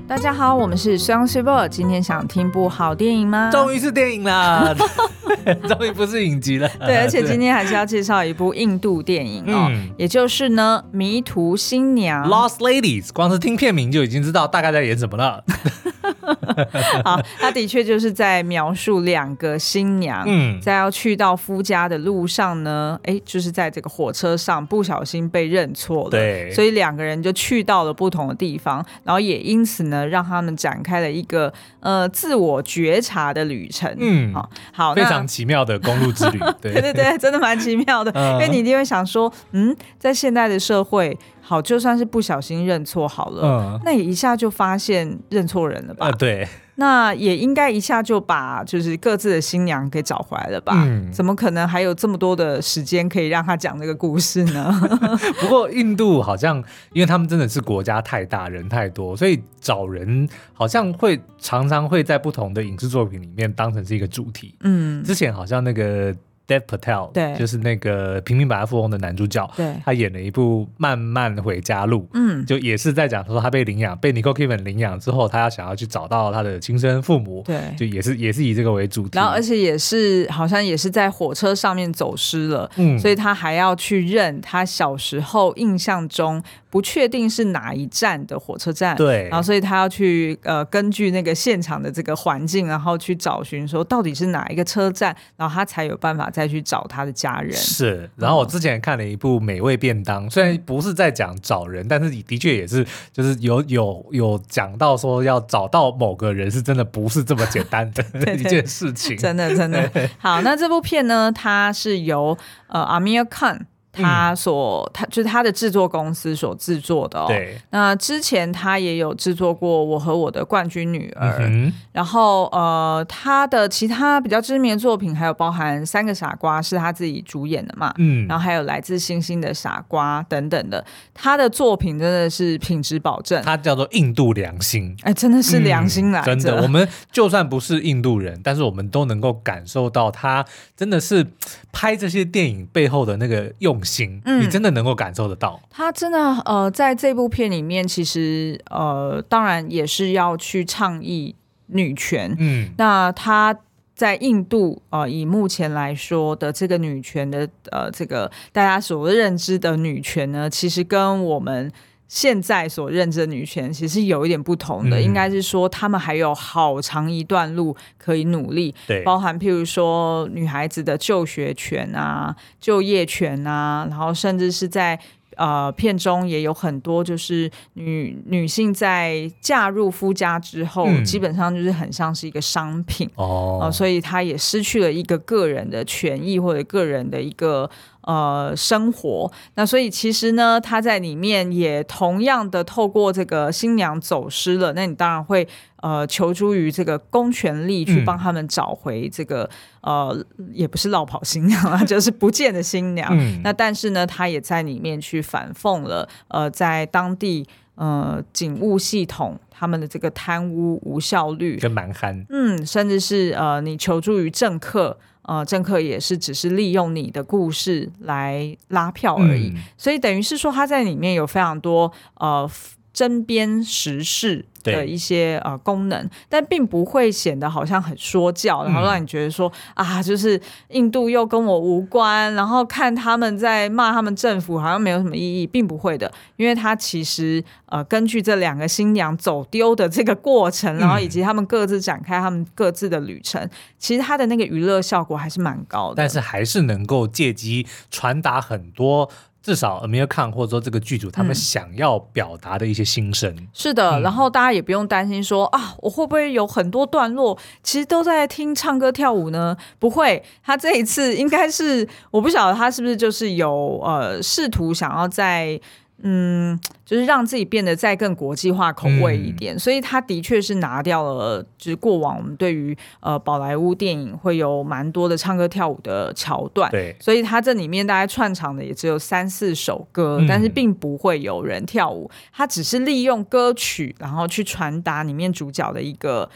大家好，我们是 Song Super， 今天想听部好电影吗？ 终于是电影啦终于不是影集了对，而且今天还是要介绍一部印度电影也就是呢迷途新娘 Lost Ladies， 光是听片名就已经知道大概在演什么了好，他的确就是在描述两个新娘在要去到夫家的路上呢，就是在这个火车上不小心被认错了， 对， 所以两个人就去到了不同的地方，然后也因此呢让他们展开了一个自我觉察的旅程。好， 非常奇妙的公路之旅对对对，真的蛮奇妙的因为你一定会想说在现代的社会，好，就算是不小心认错好了那也一下就发现认错人了吧对， 那也应该一下就把就是各自的新娘给找回来了吧怎么可能还有这么多的时间可以让他讲这个故事呢不过印度好像因为他们真的是国家太大人太多，所以找人好像会常常会在不同的影视作品里面当成是一个主题之前好像那个Dev Patel 对， 就是那个平民百万富翁的男主角， 对， 他演了一部《慢慢回家路》就也是在讲说他被领养，被 Nicole Kidman 领养之后，他想要去找到他的亲生父母， 对， 就也是以这个为主题， 然后而且也是好像也是在火车上面走失了所以他还要去认他小时候印象中不确定是哪一站的火车站， 对， 然后所以他要去根据那个现场的这个环境，然后去找寻说到底是哪一个车站，然后他才有办法再去找他的家人。 是，然后我之前看了一部美味便当虽然不是在讲找人，但是的确也是就是有讲到说要找到某个人是真的不是这么简单的一件事情真的真的好，那这部片呢它是由Aamir Khan他就是他的制作公司所制作的对， 那之前他也有制作过《我和我的冠军女儿》然后他的其他比较知名的作品还有包含《三个傻瓜》是他自己主演的嘛然后还有《来自星星的傻瓜》等等的，他的作品真的是品质保证， 他叫做印度良心真的是良心来着真的，我们就算不是印度人，但是我们都能够感受到他真的是拍这些电影背后的那个用心你真的能够感受得到他真的在这部片里面其实当然也是要去倡议女权那他在印度以目前来说的这个女权的这个大家所认知的女权呢，其实跟我们现在所认知的女权其实有一点不同的应该是说他们还有好长一段路可以努力， 对， 包含譬如说女孩子的就学权啊就业权啊，然后甚至是在片中也有很多就是女性在嫁入夫家之后基本上就是很像是一个商品所以她也失去了一个个人的权益或者个人的一个生活，那所以其实呢他在里面也同样的透过这个新娘走失了，那你当然会求助于这个公权力去帮他们找回这个也不是落跑新娘啊就是不见的新娘那但是呢他也在里面去反讽了在当地警务系统他们的这个贪污无效率跟蛮憨甚至是你求助于政客政客也是只是利用你的故事来拉票而已所以等于是说他在里面有非常多针砭时事的一些功能，但并不会显得好像很说教然后让你觉得说就是印度又跟我无关，然后看他们在骂他们政府好像没有什么意义，并不会的，因为他其实根据这两个新娘走丢的这个过程然后以及他们各自展开他们各自的旅程其实他的那个娱乐效果还是蛮高的， 但是还是能够借机传达很多至少 Aamir Khan 或者说这个剧组他们想要表达的一些心声是的然后大家也不用担心说我会不会有很多段落其实都在听唱歌跳舞呢，不会，他这一次应该是我不晓得他是不是就是有试图想要在就是让自己变得再更国际化口味一点所以他的确是拿掉了就是过往我们对于宝莱坞电影会有蛮多的唱歌跳舞的桥段， 对， 所以他这里面大概串场的也只有3-4首歌但是并不会有人跳舞，他只是利用歌曲然后去传达里面主角的一个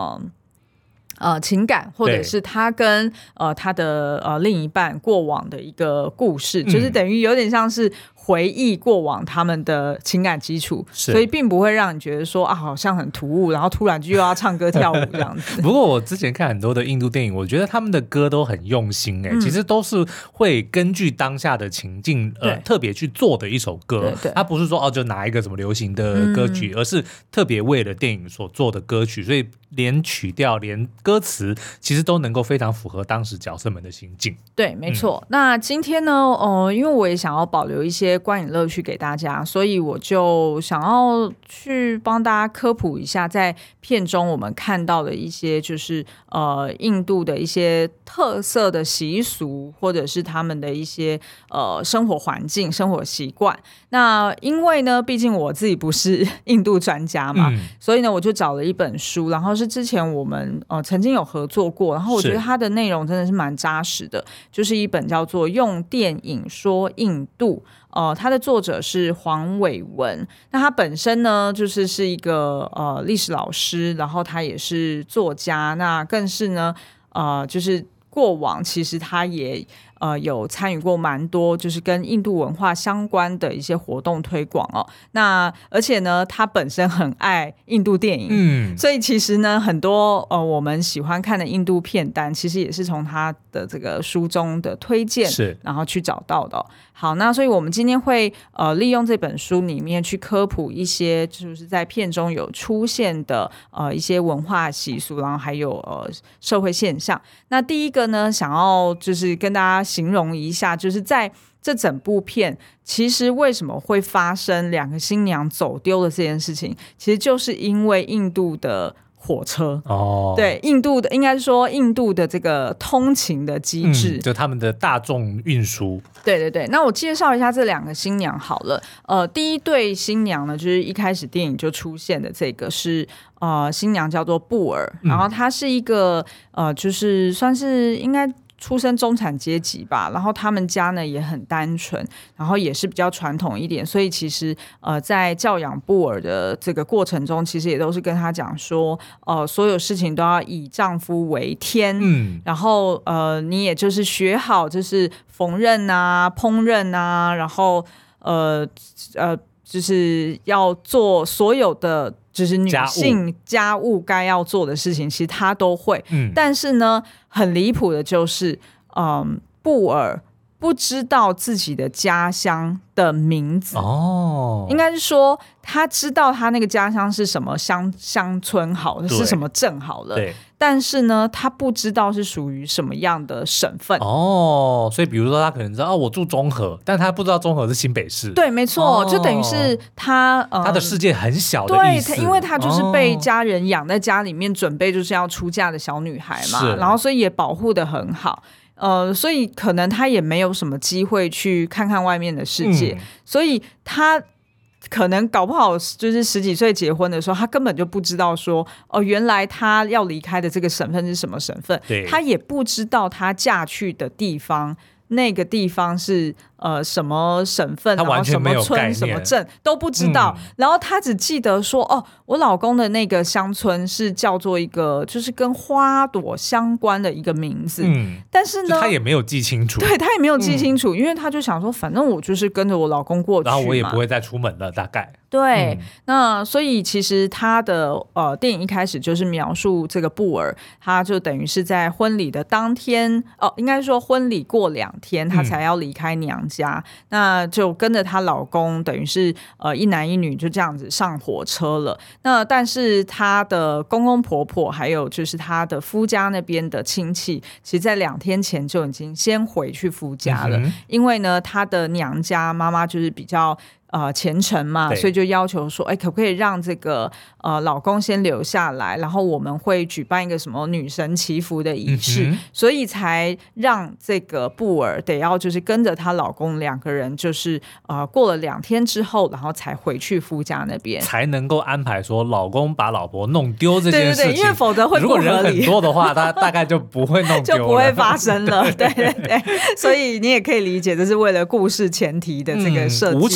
情感，或者是他跟他的另一半过往的一个故事就是等于有点像是回忆过往他们的情感基础，所以并不会让你觉得说好像很突兀，然后突然就又要唱歌跳舞这样子。 不过我之前看很多的印度电影，我觉得他们的歌都很用心其实都是会根据当下的情境特别去做的一首歌，它不是说就拿一个什么流行的歌曲，而是特别为了电影所做的歌曲，所以连曲调连歌词其实都能够非常符合当时角色们的心境。 对，没错。那今天呢因为我也想要保留一些观影乐趣给大家，所以我就想要去帮大家科普一下在片中我们看到的一些就是印度的一些特色的习俗，或者是他们的一些生活环境生活习惯。那因为呢毕竟我自己不是印度专家嘛，所以呢我就找了一本书，然后是之前我们曾经有合作过，然后我觉得它的内容真的是蛮扎实的，就是一本叫做《用电影说印度》，它的作者是黄伟文。那他本身呢就是一个历史老师，然后他也是作家，那更是呢就是过往其实他也有参与过蛮多就是跟印度文化相关的一些活动推广那而且呢他本身很爱印度电影，所以其实呢很多我们喜欢看的印度片单其实也是从他的这个书中的推荐然后去找到的好，那所以我们今天会利用这本书里面去科普一些就是在片中有出现的一些文化习俗，然后还有社会现象。那第一个呢想要就是跟大家形容一下，就是在这整部片其实为什么会发生两个新娘走丢的这件事情，其实就是因为印度的火车对，印度的应该说印度的这个通勤的机制， 就他们的大众运输。 对对对，那我介绍一下这两个新娘好了。第一对新娘呢，就是一开始电影就出现的这个是新娘叫做布尔，然后她是一个就是算是应该出身中产阶级吧，然后他们家呢也很单纯，然后也是比较传统一点，所以其实在教养布尔的这个过程中，其实也都是跟他讲说所有事情都要以丈夫为天，然后你也就是学好就是缝纫啊烹饪啊，然后就是要做所有的就是女性家务该要做的事情，其实她都会。但是呢，很离谱的就是，布尔不知道自己的家乡的名字应该是说他知道他那个家乡是什么乡村好了，是什么镇好了，但是呢他不知道是属于什么样的省份所以比如说他可能知道我住中和，但他不知道中和是新北市。 对，没错，就等于是他他的世界很小的意思。 对，因为他就是被家人养在家里面，准备就是要出嫁的小女孩嘛，然后所以也保护得很好。所以可能他也没有什么机会去看看外面的世界，所以他可能搞不好就是10几岁结婚的时候，他根本就不知道说原来他要离开的这个省份是什么省份，他也不知道他嫁去的地方那个地方是什么省份，然后什么村什么镇都不知道，然后他只记得说我老公的那个乡村是叫做一个就是跟花朵相关的一个名字，但是呢他也没有记清楚。 对，他也没有记清楚，因为他就想说反正我就是跟着我老公过去嘛， 然后我也不会再出门了大概。 对，那所以其实他的电影一开始就是描述这个布尔，他就等于是在婚礼的当天应该说婚礼过2天他才要离开娘家，那就跟着她老公等于是一男一女就这样子上火车了。那但是她的公公婆婆还有就是她的夫家那边的亲戚，其实在2天前就已经先回去夫家了，因为呢她的娘家妈妈就是比较虔诚嘛，所以就要求说可不可以让这个老公先留下来，然后我们会举办一个什么女神祈福的仪式，所以才让这个布尔得要就是跟着她老公2个人就是过了2天之后，然后才回去夫家那边， 才能够安排说老公把老婆弄丢这件事情。 对对对，因为否则会不合理。 如果人很多的话他大概就不会弄丢了， 就不会发生了。对对对，所以你也可以理解这是为了故事前提的这个设计， 无巧不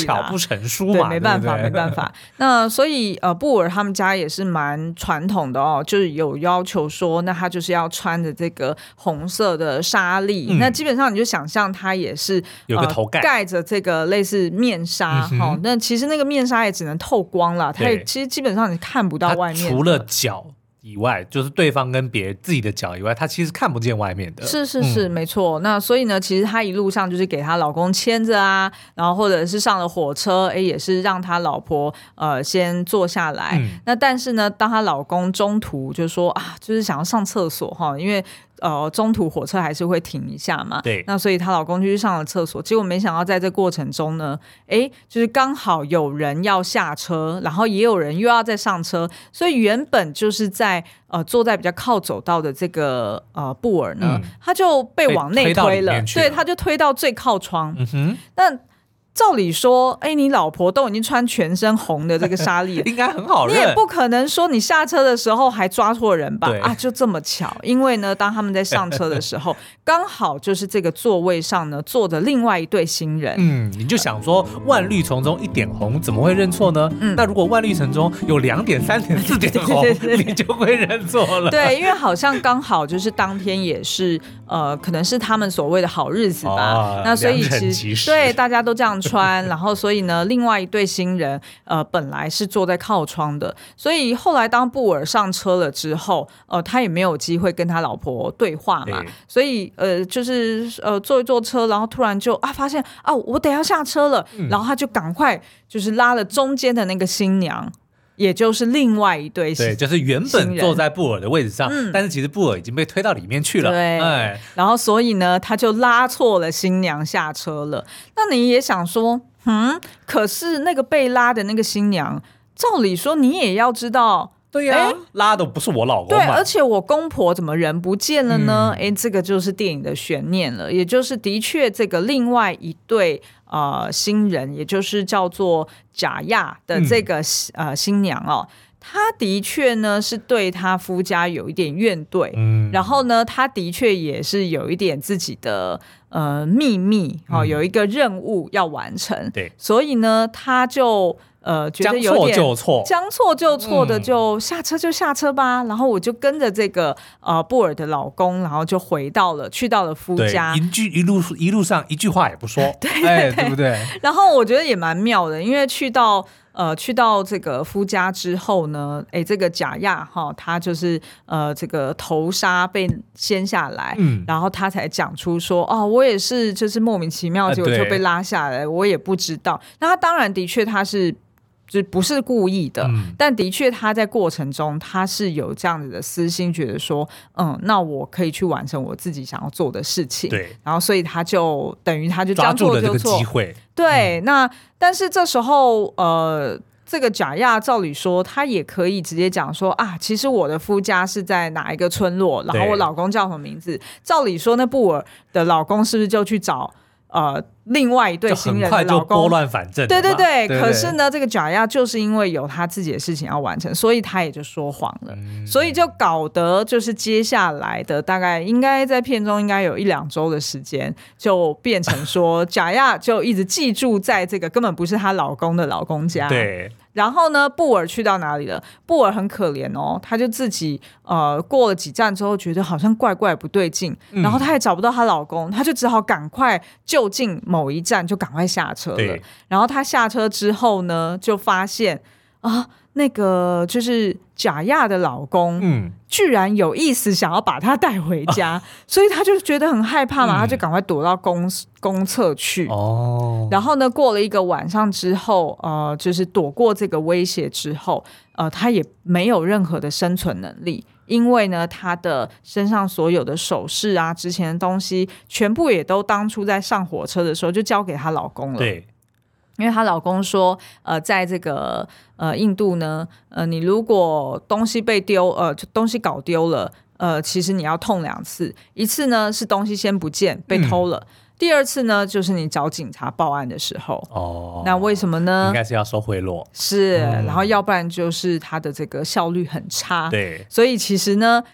成书嘛， 对，没办法， 对不对没办法。那所以布尔他们家也是蛮传统的哦，就是有要求说，那他就是要穿着这个红色的纱丽。那基本上你就想象他也是有个头盖， 盖着这个类似面纱。那其实那个面纱也只能透光啦，它也其实基本上你看不到外面， 除了脚以外，就是对方跟自己的脚以外，她其实看不见外面的。 是，没错。那所以呢，其实她一路上就是给她老公牵着啊，然后或者是上了火车，也是让她老婆先坐下来。那但是呢，当她老公中途就说啊，就是想要上厕所哈，因为中途火车还是会停一下嘛， 对， 那所以她老公就去上了厕所，结果没想到在这过程中呢，就是刚好有人要下车，然后也有人又要再上车，所以原本就是在坐在比较靠走道的这个布尔呢，他就被往内推了，对，他就推到最靠窗。那照理说，你老婆都已经穿全身红的这个纱丽了， 应该很好认， 你也不可能说你下车的时候还抓错人吧？就这么巧，因为呢，当他们在上车的时候，刚好就是这个座位上呢坐着另外一对新人。 你就想说万绿丛中一点红，怎么会认错呢？那如果万绿丛中有2点、3点、4点红，你就会认错了。 对，因为好像刚好就是当天也是可能是他们所谓的好日子吧。那所以其实对大家都这样穿，然后所以呢，另外一对新人本来是坐在靠窗的，所以后来当布尔上车了之后，他也没有机会跟他老婆对话嘛，所以就是坐一坐车，然后突然就发现我得要下车了，然后他就赶快就是拉了中间的那个新娘。也就是另外一对， 对，就是原本坐在布尔的位置上，但是其实布尔已经被推到里面去了。 对，然后所以呢，他就拉错了新娘下车了。那你也想说，可是那个被拉的那个新娘，照理说你也要知道。 对呀，拉的不是我老公嘛？ 对，而且我公婆怎么人不见了呢？这个就是电影的悬念了，也就是的确这个另外一对新人，也就是叫做贾亚的这个新娘哦，她的确呢是对她夫家有一点怨怼，然后呢，她的确也是有一点自己的秘密有一个任务要完成， 对， 所以呢，她就。觉得有点将错就错的，就下车吧。然后我就跟着这个布尔的老公，然后就去到了夫家， 一路上一句话也不说，对不对？ 然后我觉得也蛮妙的，因为去到这个夫家之后呢，这个贾亚他就是这个头纱被掀下来，然后他才讲出说我也是就是莫名其妙就被拉下来，我也不知道。那他当然的确他是。就不是故意的，但的确他在过程中他是有这样子的私心，觉得说那我可以去完成我自己想要做的事情， 对， 然后所以他就等于他就抓住了这个机会， 对，那但是这时候这个贾亚照理说他也可以直接讲说其实我的夫家是在哪一个村落，然后我老公叫什么名字，照理说那布尔的老公是不是就去找另外一对新人的老公， 就很快就拨乱反正， 对，可是呢，这个贾亚就是因为有他自己的事情要完成，所以他也就说谎了，所以就搞得就是接下来的大概应该在片中应该有1-2周的时间，就变成说贾亚就一直寄住在这个根本不是她老公的老公家， 对。 然后呢，布尔去到哪里了？布尔很可怜哦，他就自己过了几站之后，觉得好像怪怪不对劲，然后他也找不到她老公，他就只好赶快就近某一站就赶快下车了。然后他下车之后呢，就发现那个就是贾亚的老公，居然有意思想要把她带回家，所以他就觉得很害怕嘛，他就赶快躲到公厕去。然后呢，过了一个晚上之后，就是躲过这个威胁之后，他也没有任何的生存能力，因为呢，他的身上所有的首饰啊、值钱的东西，全部也都当初在上火车的时候就交给她老公了。 对。 因为她老公说，在这个印度呢，你如果东西被东西搞丢了，其实你要痛2次，一次呢是东西先不见被偷了，第二次呢就是你找警察报案的时候。那为什么呢？ 应该是要收贿赂， 是，然后要不然就是他的这个效率很差。 对， 所以其实呢，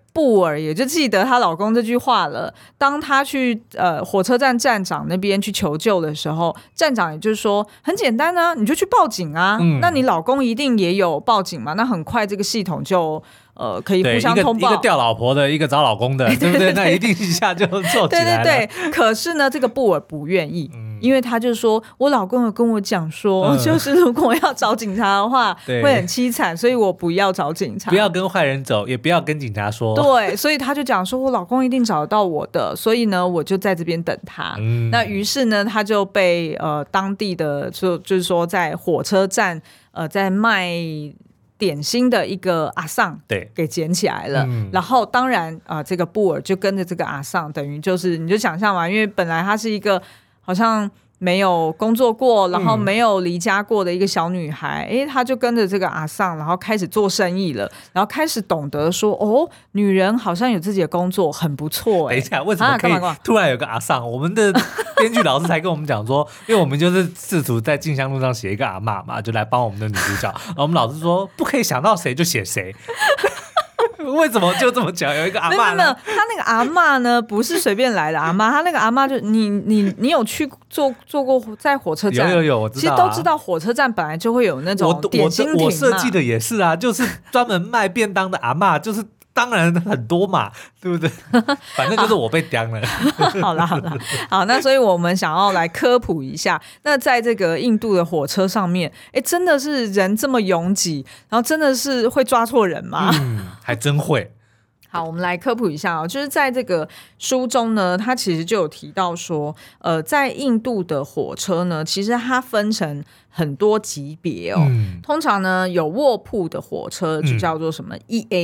布尔也就记得她老公这句话了。当她去火车站站长那边去求救的时候，站长也就是说很简单啊，你就去报警啊。那你老公一定也有报警嘛？那很快这个系统就可以互相通报。 一个钓老婆的，一个找老公的，对不对？那一定一下就做起来了。 对。可是呢，这个布尔不愿意。因为他就说我老公有跟我讲说，就是如果要找警察的话会很凄惨，所以我不要找警察， 不要跟坏人走，也不要跟警察说。 对，所以他就讲说我老公一定找得到我的，所以呢我就在这边等他。那于是呢他就被当地的就是说在火车站在卖点心的一个阿桑给捡起来了。然后当然这个布尔就跟着这个阿桑，等于就是你就想象嘛，因为本来他是一个好像没有工作过，然后没有离家过的一个小女孩，她就跟着这个阿桑，然后开始做生意了，然后开始懂得说女人好像有自己的工作很不错。 等一下，为什么可以突然有个阿桑？我们的编剧老师才跟我们讲说，因为我们就是试图在静香路上写一个阿嬷嘛，就来帮我们的女主角。然后我们老师说不可以想到谁就写谁。为什么就这么讲？有一个阿嬷呢？ 没有，他那个阿嬷呢，不是随便来的阿嬷，他那个阿嬷就你有去坐过在火车站？ 有，我知道。 其实都知道火车站本来就会有那种点心亭嘛。 我设计的也是啊，就是专门卖便当的阿嬷，就是。当然很多嘛，对不对？反正就是我被刁了。 好啦，好，那所以我们想要来科普一下，那在这个印度的火车上面，真的是人这么拥挤，然后真的是会抓错人吗？ 还真会。 好，我们来科普一下就是在这个书中呢，它其实就有提到说，在印度的火车呢，其实它分成很多级别通常呢，有卧铺的火车就叫做什么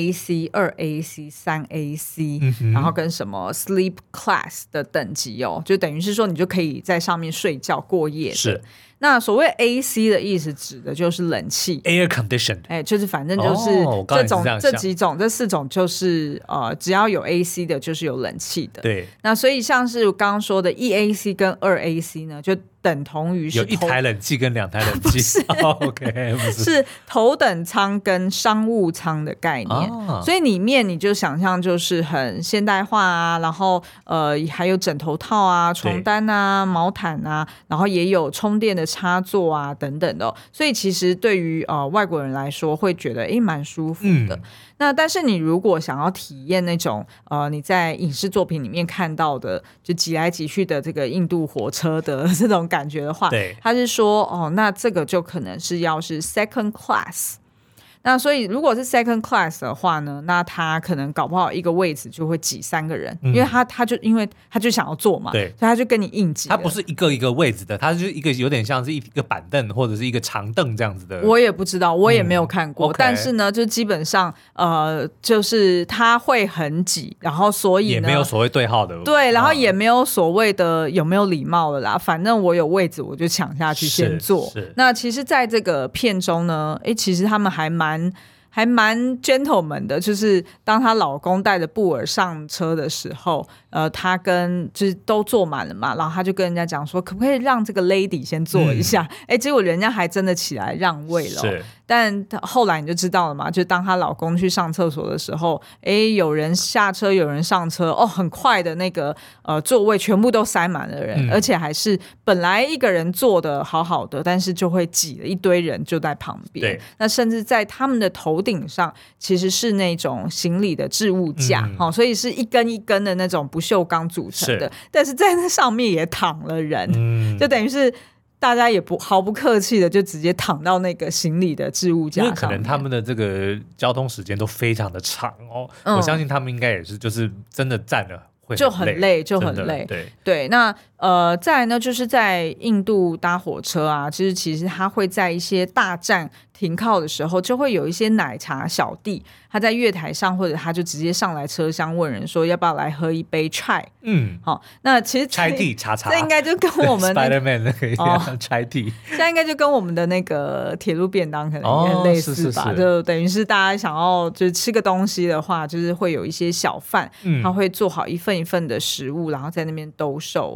1AC、2AC、3AC，然后跟什么 Sleep Class 的等级就等于是说你就可以在上面睡觉过夜的。 是。 那所谓 AC 的意思指的就是冷气 ，air conditioned， 就是反正就是这几种，这4种就是只要有 AC 的，就是有冷气的。 对。 那所以像是我刚刚说的1AC 跟2AC 呢，就等同于是有1台冷气跟2台冷气。OK， 不是， 是头等舱跟商务舱的概念。所以里面你就想象就是很现代化啊，然后还有枕头套啊、床单啊、毛毯啊，然后也有充电的插座啊等等的。所以其实对于外国人来说会觉得蛮舒服的。那但是你如果想要体验那种你在影视作品里面看到的就挤来挤去的这个印度火车的这种感觉的话，他是说那这个就可能是要是 second class。那所以如果是 second class 的话呢，那他可能搞不好一个位置就会挤3个人，因为他就想要坐嘛，对，所以他就跟你硬挤。 他不是一个一个位置的，他就是一个有点像是一个板凳或者是一个长凳这样子的。 我也不知道，我也没有看过，但是呢，就基本上就是他会很挤，然后所以呢也没有所谓对号的， 对，然后也没有所谓的有没有礼貌了啦，反正我有位置我就抢下去先坐。那其实在这个片中呢，其实他们还蛮 gentleman 的，就是当她老公带着布尔上车的时候，她就是都坐满了嘛，然后她就跟人家讲说，可不可以让这个 lady 先坐一下？结果人家还真的起来让位了。但后来你就知道了嘛，就当她老公去上厕所的时候，有人下车，有人上车，很快的那个座位全部都塞满了人，而且还是本来一个人坐的好好的，但是就会挤了一堆人就在旁边。那甚至在他们的头顶上其实是那种行李的置物架，所以是一根一根的那种不锈钢组成的，但是在那上面也躺了人，就等于是大家也毫不客气的就直接躺到那个行李的置物架上面。因为可能他们的这个交通时间都非常的长我相信他们应该也是就是真的站了就很累，就很累。对，那再来呢，就是在印度搭火车啊，其实他会在一些大站停靠的时候，就会有一些奶茶小弟，他在月台上，或者他就直接上来车厢问人说要不要来喝一杯 chai。好，那其实 chai tea 茶， 这应该就跟我们 Spider-Man 那个一样chai tea， 现在应该就跟我们的那个铁路便当可能也很类似吧，就等于是大家想要就是吃个东西的话，就是会有一些小贩，他会做好一份一份的食物，然后在那边兜售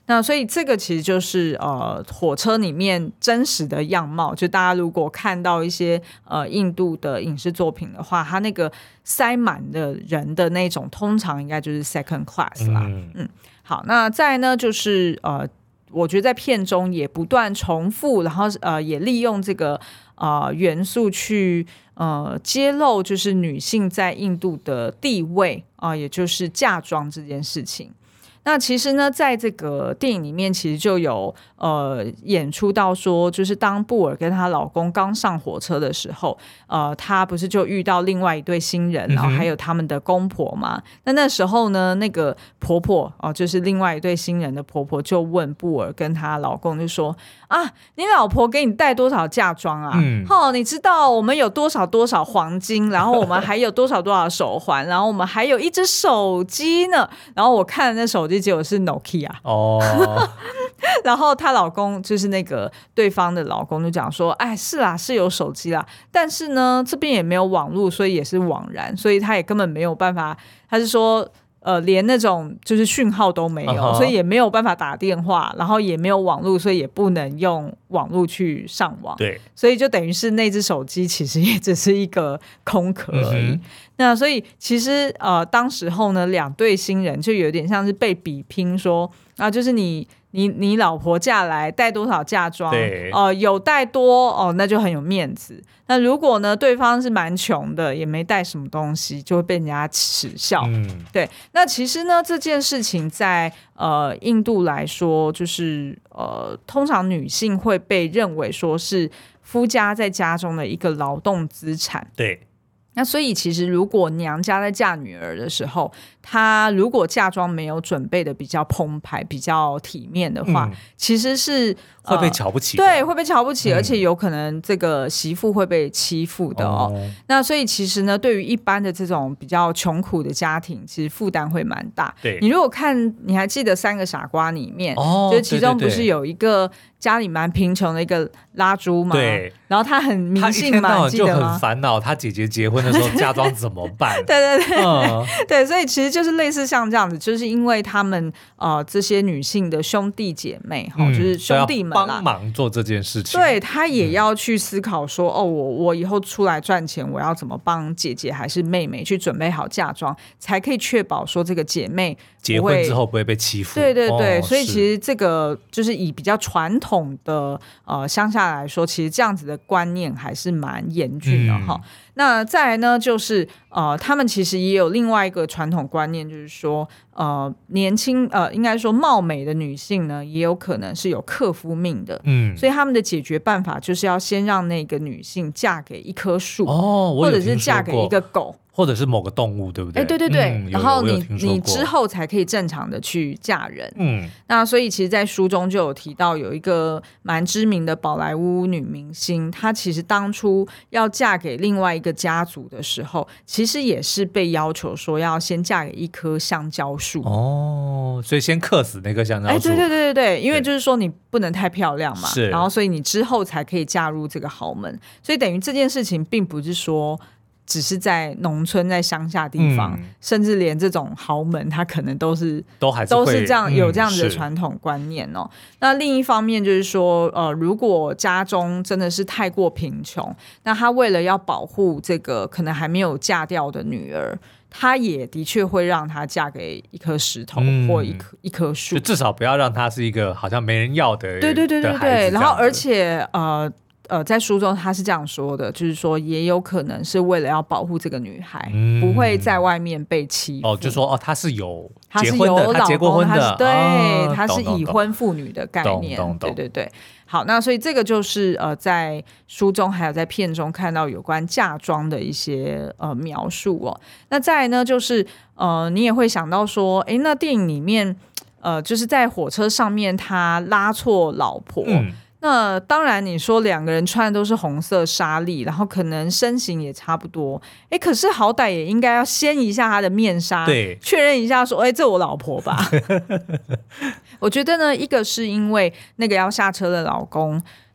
那所以这个其实就是火车里面真实的样貌，就大家如果看到一些印度的影视作品的话，它那个塞满的人的那种通常应该就是 second class 啦。好，那再来呢就是我觉得在片中也不断重复，然后也利用这个元素去揭露就是女性在印度的地位也就是嫁妆这件事情。那其实呢在这个电影里面其实就有演出到说，就是当布尔跟她老公刚上火车的时候，她不是就遇到另外一对新人，然后还有他们的公婆嘛。那时候呢那个婆婆就是另外一对新人的婆婆就问布尔跟她老公就说你老婆给你带多少嫁妆啊？你知道我们有多少多少黄金，然后我们还有多少多少手环，然后我们还有一只手机呢。然后我看那手机结果是 Nokia 然后她老公就是那个对方的老公就讲说，是啦，是有手机啦，但是呢这边也没有网络，所以也是枉然，所以他也根本没有办法，他是说连那种就是讯号都没有，所以也没有办法打电话，然后也没有网络，所以也不能用网络去上网。 对， 所以就等于是那只手机其实也只是一个空壳而已。那所以其实当时候呢两对新人就有点像是被比拼说就是你老婆嫁来带多少嫁妆，有带多那就很有面子。那如果呢对方是蛮穷的，也没带什么东西，就会被人家耻笑。对，那其实呢这件事情在印度来说，就是通常女性会被认为说是夫家在家中的一个劳动资产。 对。 那所以其实如果娘家在嫁女儿的时候，她如果嫁妆没有准备的比较澎湃比较体面的话，其实是会被瞧不起的。 对，会被瞧不起，而且有可能这个媳妇会被欺负的那所以其实呢对于一般的这种比较穷苦的家庭，其实负担会蛮大。 对， 你如果看你还记得三个傻瓜里面就是其中不是有一个家里蛮贫穷的一个拉猪嘛？对，然后他很迷信嘛， 他一天到晚就很烦恼他姐姐结婚的时候嫁妆怎么办对对对对，所以其实就是类似像这样子，就是因为他们这些女性的兄弟姐妹就是兄弟们帮忙做这件事情， 对，他也要去思考说我以后出来赚钱，我要怎么帮姐姐还是妹妹去准备好嫁妆，才可以确保说这个姐妹结婚之后不会被欺负。 对对对所以其实这个就是以比较传统的乡下来说，其实这样子的观念还是蛮严峻的那再来呢就是他们其实也有另外一个传统观念，就是说年轻应该说貌美的女性呢也有可能是有克夫命的所以他们的解决办法就是要先让那个女性嫁给一棵树或者是嫁给一个狗或者是某个动物，对不对？ 对对对然后你之后才可以正常的去嫁人那所以其实在书中就有提到有一个蛮知名的宝莱坞女明星，她其实当初要嫁给另外一个家族的时候，其实也是被要求说要先嫁给一棵香蕉树所以先克死那棵香蕉树。 对对对对对，因为就是说你不能太漂亮嘛，然后所以你之后才可以嫁入这个豪门，所以等于这件事情并不是说只是在农村在乡下地方甚至连这种豪门他可能都是这样有这样子的传统观念那另一方面就是说如果家中真的是太过贫穷，那他为了要保护这个可能还没有嫁掉的女儿，他也的确会让她嫁给一颗石头或一棵树， 就至少不要让她是一个好像没人要的对对对对对，然后而且在书中他是这样说的，就是说也有可能是为了要保护这个女孩不会在外面被欺负就说她是有结婚的，她结过婚的对，她是已婚妇女的概念对对对。好，那所以这个就是在书中还有在片中看到有关嫁妆的一些描述那再来呢就是你也会想到说那电影里面就是在火车上面他拉错老婆那当然你说两个人穿的都是红色纱丽，然后可能身形也差不多可是好歹也应该要掀一下他的面纱，对，确认一下说这我老婆吧我觉得呢一个是因为那个要下车的老公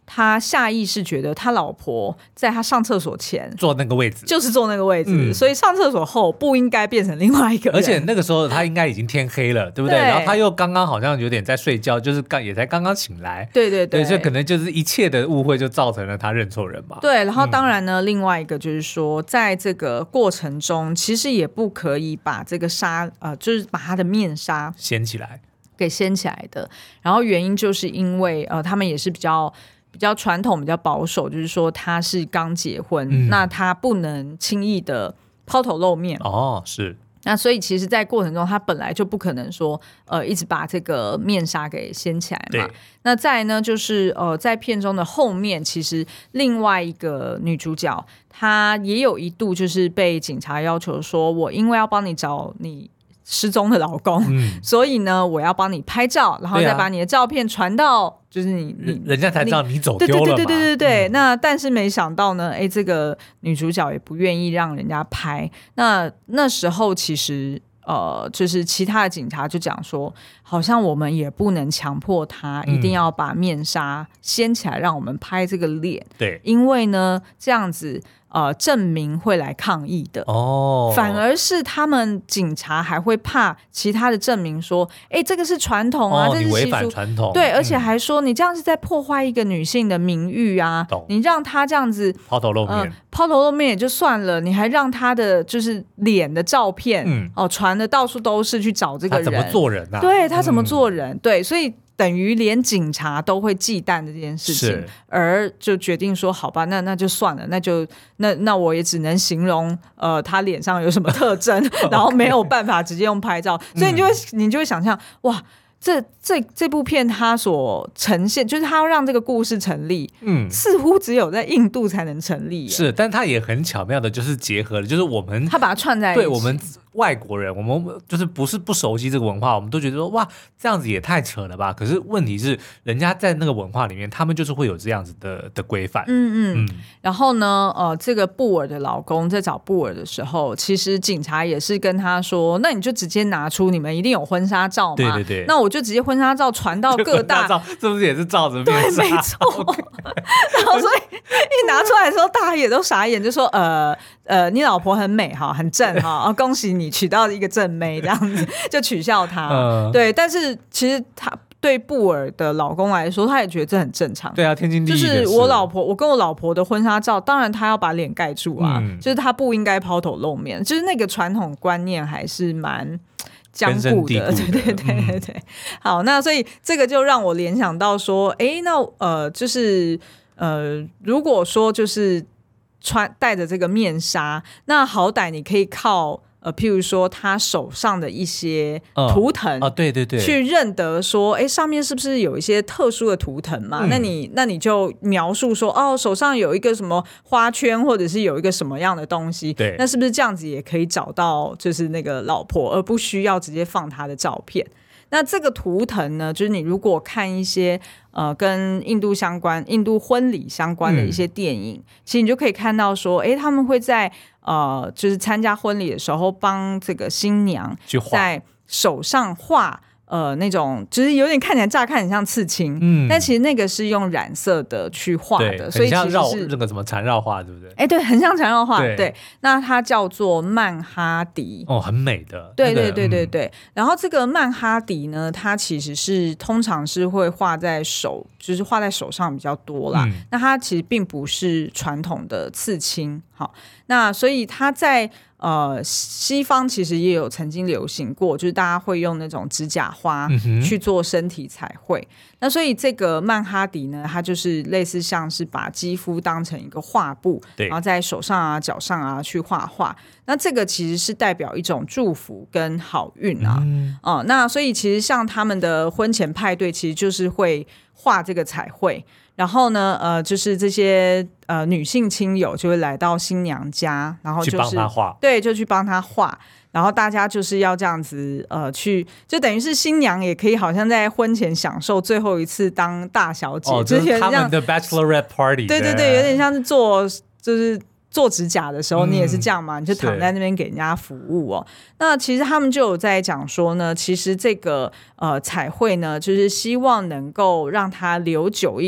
他下意识觉得他老婆在他上厕所前坐那个位置， 就是坐那个位置，所以上厕所后不应该变成另外一个人。 而且那个时候他应该已经天黑了，对不对？然后他又刚刚好像有点在睡觉，就是也才刚刚醒来。 对对对， 所以可能就是一切的误会就造成了他认错人吧。 对，然后当然呢，另外一个就是说，在这个过程中，其实也不可以把这个就是把他的面纱掀起来。 给掀起来的，然后原因就是因为他们也是比较传统、比较保守，就是说他是刚结婚，那他不能轻易的抛头露面。 哦，是。 那所以其实，在过程中，他本来就不可能说一直把这个面纱给掀起来嘛。那再来呢，就是在片中的后面，其实另外一个女主角，她也有一度就是被警察要求说，我因为要帮你找你失踪的老公，所以呢，我要帮你拍照，然后再把你的照片传到，就是人家才知道你走丢了嘛。 对。那但是没想到呢，这个女主角也不愿意让人家拍。那时候其实就是其他的警察就讲说，好像我们也不能强迫他一定要把面纱掀起来让我们拍这个脸， 对， 因为呢这样子证明会来抗议的反而是他们警察还会怕其他的证明说，这个是传统啊，这是习俗， 你违反传统， 对，而且还说你这样是在破坏一个女性的名誉啊，你让她这样子抛头露面， 抛头露面也就算了，你还让她的就是脸的照片传的到处都是去找这个人， 他怎么做人啊？ 对，他怎么做人？对，所以等于连警察都会忌惮这件事情，而就决定说好吧，那就算了，那我也只能形容他脸上有什么特征，然后没有办法直接用拍照，所以你就会想象哇。这部片它所呈现，就是它要让这个故事成立，似乎只有在印度才能成立。 是，但它也很巧妙的，就是结合了，就是我们它把它串在一起。 对，我们外国人，我们就是不是不熟悉这个文化，我们都觉得说哇，这样子也太扯了吧。可是问题是，人家在那个文化里面，他们就是会有这样子的规范。 然后呢，这个布尔的老公在找布尔的时候，其实警察也是跟他说，那你就直接拿出你们一定有婚纱照嘛。 对。 那我就直接婚纱照传到各大， 是不是也是照着面纱？ 对，没错。然后所以一拿出来的时候，大家也都傻眼，就说你老婆很美哈，很正哈，恭喜你娶到一个正妹，这样子就取笑她。对，但是其实他对布尔的老公来说，他也觉得这很正常。 对啊，天经地义的事。 就是我跟我老婆的婚纱照，当然他要把脸盖住啊，就是他不应该抛头露面，就是那个传统观念还是蛮僵固的，对。好，那所以这个就让我联想到说，那就是如果说就是戴着这个面纱，那好歹你可以靠譬如说他手上的一些图腾对， 去认得说上面是不是有一些特殊的图腾嘛，那你就描述说手上有一个什么花圈，或者是有一个什么样的东西， 对， 那是不是这样子也可以找到就是那个老婆，而不需要直接放她的照片。那这个图腾呢，就是你如果看一些跟印度婚礼相关的一些电影，其实你就可以看到说他们会在就是参加婚礼的时候帮这个新娘在手上画那种就是有点看起来乍看很像刺青，但其实那个是用染色的去画的，所以其实是那个什么缠绕画，对不对？ 对，很像缠绕画。对，那它叫做曼哈迪， 很美的。 对。然后这个曼哈迪呢，它其实是通常是会画在手，就是画在手上比较多啦。那它其实并不是传统的刺青。好，那所以它在西方其实也有曾经流行过，就是大家会用那种指甲花去做身体彩绘。那所以这个曼哈迪呢，它就是类似像是把肌肤当成一个画布，然后在手上啊、脚上啊去画画。那这个其实是代表一种祝福跟好运啊。那所以其实像他们的婚前派对，其实就是会画这个彩绘。然后呢，就是这些女性亲友就会来到新娘家，然后就是去帮她画， 对，就去帮她画。然后大家就是要这样子去，就等于是新娘也可以好像在婚前享受最后一次当大小姐， 就是他们的 bachelorette party。 对，有点像是做指甲的时候，你也是这样嘛，你就躺在那边给人家服务哦。那其实他们就有在讲说呢，其实这个彩绘呢，就是希望能够让它留久一点。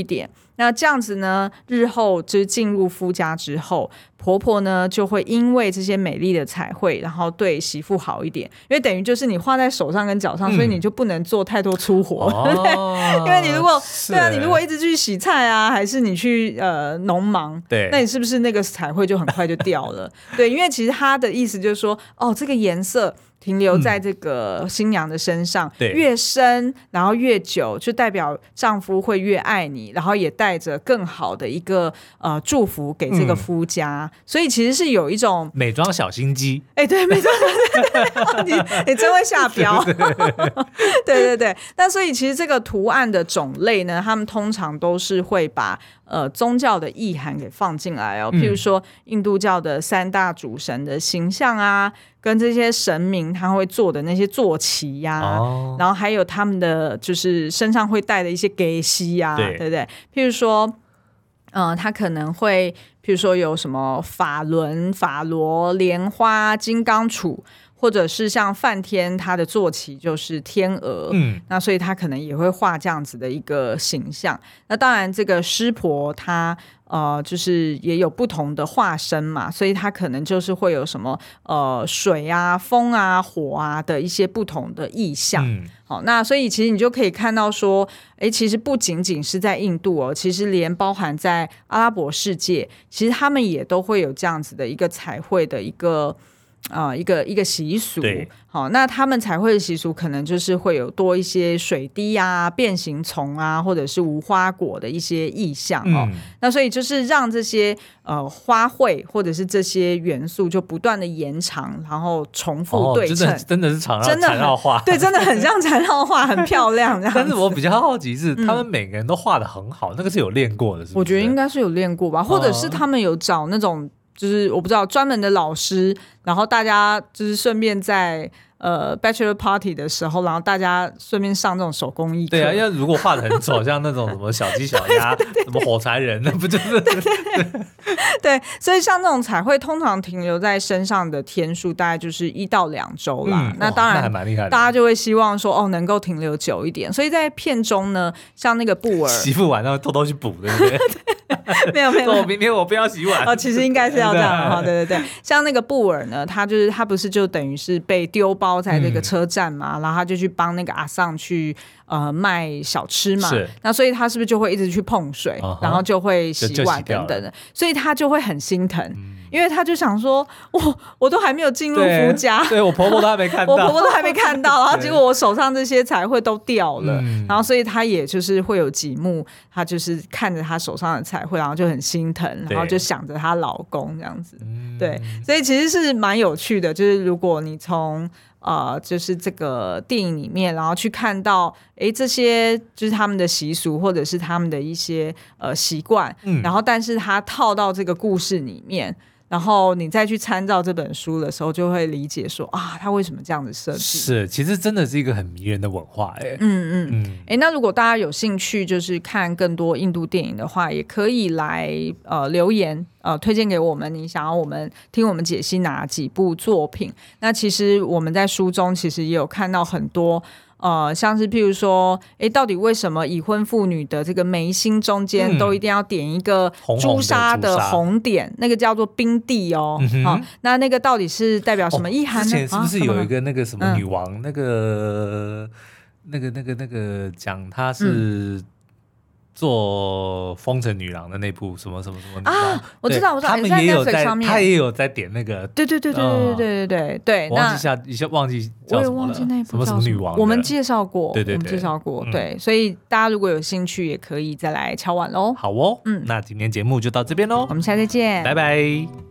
那这样子呢，日后就是进入夫家之后，婆婆呢就会因为这些美丽的彩绘，然后对媳妇好一点，因为等于就是你画在手上跟脚上，所以你就不能做太多粗活，对不对？因为你如果对啊，你如果一直去洗菜啊，还是你去农忙， 对， 那你是不是那个彩绘就很快就掉了？对，因为其实他的意思就是说，哦，这个颜色停留在这个新娘的身上，越深然后越久，就代表丈夫会越爱你，然后也带着更好的一个祝福给这个夫家，所以其实是有一种美妆小心机。 对，美妆你真会下标。对，那所以其实这个图案的种类呢，他们通常都是会把宗教的意涵给放进来哦，譬如说印度教的3大主神的形象啊，跟这些神明他会做的那些坐骑呀，然后还有他们的就是身上会带的一些给息呀，对不对？譬如说他可能会譬如说有什么法轮、法螺、莲花、金刚杵，或者是像梵天他的坐骑就是天鹅，那所以他可能也会画这样子的一个形象。那当然这个湿婆他就是也有不同的化身嘛，所以他可能就是会有什么水啊、风啊、火啊的一些不同的意象。好，那所以其实你就可以看到说，其实不仅仅是在印度哦，其实连包含在阿拉伯世界，其实他们也都会有这样子的一个彩绘的一个习俗。好，那他们彩绘的习俗可能就是会有多一些水滴啊、变形虫啊，或者是无花果的一些意象哦。那所以就是让这些花卉或者是这些元素就不断的延长，然后重复对称， 真的是缠绕画， 对，真的很像缠绕画，很漂亮这样子。 但是我比较好奇是，他们每个人都画得很好，那个是有练过的是不是？ 我觉得应该是有练过吧，或者是他们有找那种就是我不知道专门的老师，然后大家就是顺便在bachelor party 的时候，然后大家顺便上这种手工艺课。 对啊，因为如果画得很丑，像那种什么小鸡小鸭什么火柴人，那不就是对，所以像这种彩绘通常停留在身上的天数大概就是1到2周啦。那当然那还蛮厉害的， 大家就会希望说能够停留久一点，所以在片中呢，像那个布尔媳妇晚上偷偷去补，对不对？ 没有我明天我不要洗碗其实应该是要这样对，像那个布尔呢，他不是就等于是被丢包在这个车站嘛，然后他就去帮那个阿桑去卖小吃嘛，那所以他是不是就会一直去碰水，然后就会洗碗等等的，所以他就会很心疼，因为他就想说我都还没有进入夫家， 对，我婆婆都还没看到， 我婆婆都还没看到，然后结果我手上这些彩绘都掉了，然后所以他也就是会有几幕，他就是看着他手上的彩绘，然后就很心疼，然后就想着她老公这样子，对，所以其实是蛮有趣的，就是如果你从就是这个电影里面，然后去看到这些就是他们的习俗或者是他们的一些习惯，然后但是他套到这个故事里面，然后你再去参照这本书的时候，就会理解说他为什么这样子设计。 是，其实真的是一个很迷人的文化那如果大家有兴趣就是看更多印度电影的话，也可以来留言推荐给我们，你想要我们听我们解析哪几部作品。那其实我们在书中其实也有看到很多像是譬如说到底为什么已婚妇女的这个眉心中间都一定要点一个朱砂的红点，那个叫做冰地那个到底是代表什么意涵呢？ 之前是不是有一个那个什么女王，那个讲她是做风尘女郎的那部什么什么什么我知道他们也有在，他也有在点那个， 对， 我忘记叫什么了， 我也忘记那部什么女王， 我们介绍过， 对， 我们介绍过，对，所以大家如果有兴趣，也可以再来敲碗咯。 好那今天节目就到这边咯， 我们下次见， 拜拜。